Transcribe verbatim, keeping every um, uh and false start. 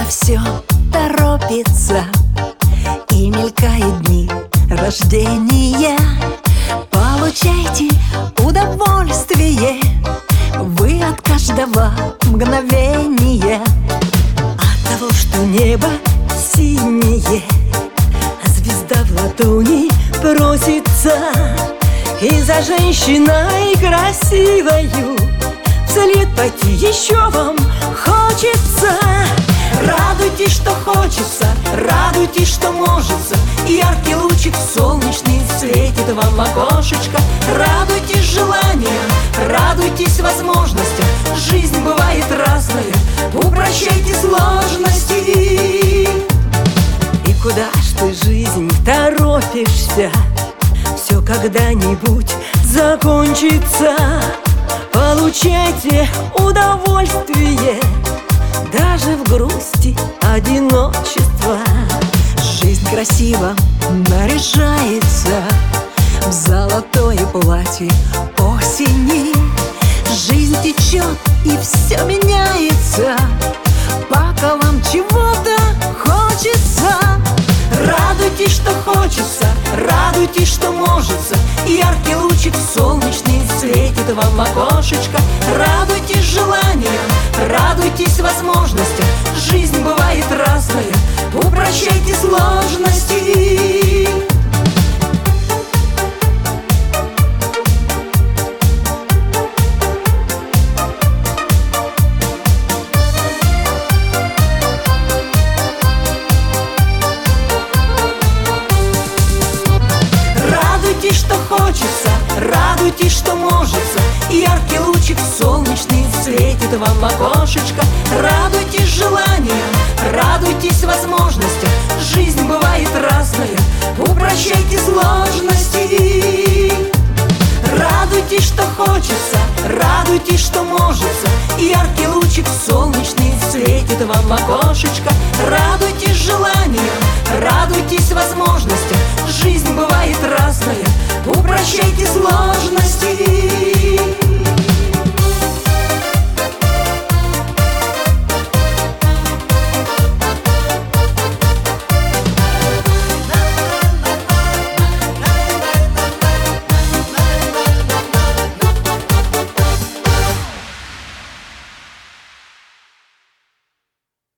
все торопится, и мелькают дни рождения. Получайте удовольствие вы от каждого мгновения, от того, что небо синее, а звезда в ладони просится, и за женщиной красивою вслед пойти еще вам хочется. Радуйтесь, что хочется, радуйтесь, что можется, яркий лучик солнечный светит вам в окошечко. Радуйтесь желаниям, радуйтесь возможностям, жизнь бывает разная, упрощайте сложности. И куда ж ты, жизнь, торопишься? Все когда-нибудь закончится. Получайте удовольствие даже в грусти одиночества. Жизнь красиво наряжается в золотое платье осени. Жизнь течет и все меняется, пока вам чего-то хочется. Радуйтесь, что хочется, радуйтесь, что можется, яркий лучик солнечный светит вам в окошечко. Радуйтесь желаниям, радуйтесь возможностям, жизнь бывает разная, упрощайте сложности. Радуйтесь, что хочется, радуйтесь, что можется, яркий лучик солнечный светит вам в окошечко. Радуйтесь желаниям, радуйтесь возможностям, жизнь бывает разная, упрощайте сложности. Радуйтесь, что хочется, радуйтесь, что можется, яркий лучик солнечный светит вам в окошечко. Радуйтесь желаниям, радуйтесь возможностям, жизнь бывает разная, упрощайте сложности.